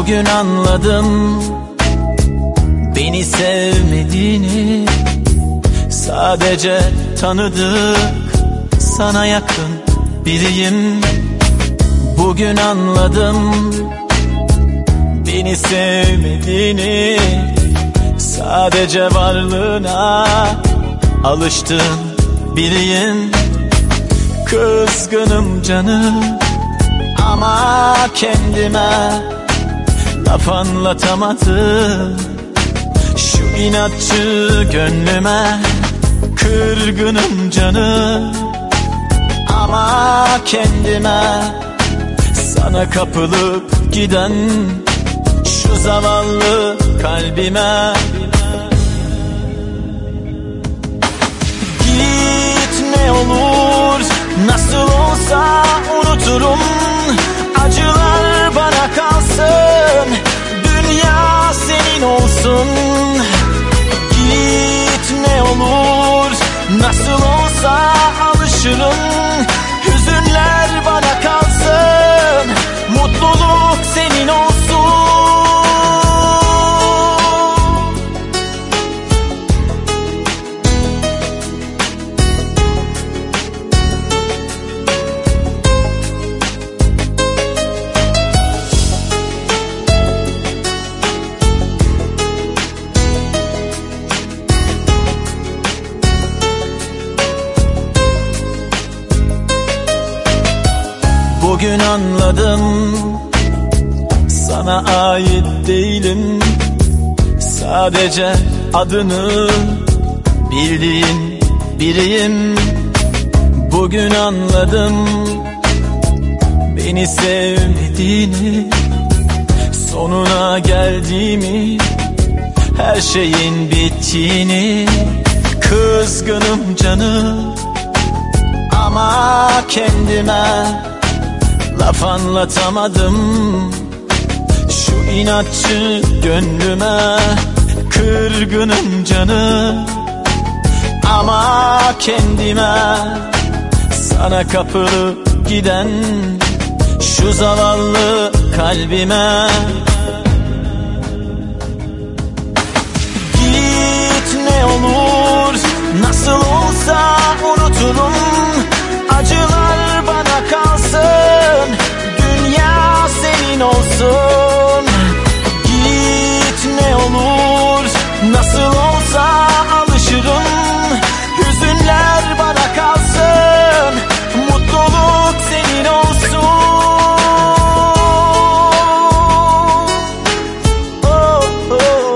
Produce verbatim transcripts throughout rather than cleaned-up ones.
Bugün anladım beni sevmediğini. Sadece tanıdık, sana yakın biriyim. Bugün anladım beni sevmediğini. Sadece varlığına alıştığım biriyim. Kızgınım canım ama kendime laf anlatamadım. Şu inatçı gönlüme kırgınım canım ama kendime. Sana kapılıp giden şu zavallı kalbime. Git ne olur, nasıl olsa unuturum. Acılar bana kalsın, dünya senin olsun. Git ne olur, nasıl olsa alışırım. Hüzünler bana kalsın, mutluluk senin olsun. Bugün anladım sana ait değilim. Sadece adını bildiğin biriyim. Bugün anladım beni sevmediğini, sonuna geldiğimi, her şeyin bittiğini. Kızgınım canım ama kendime laf anlatamadım. Şu inatçı gönlüme kırgınım canım ama kendime. Sana kapılıp giden şu zavallı kalbime. Git ne olur, nasıl olsa unuturum. Acılar bana kalsın, dünya senin olsun. Git ne olur, nasıl olsa alışırım. Hüzünler bana kalsın, mutluluk senin olsun. Oh, oh.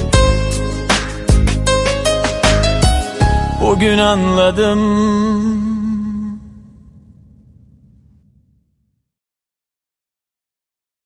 Bugün anladım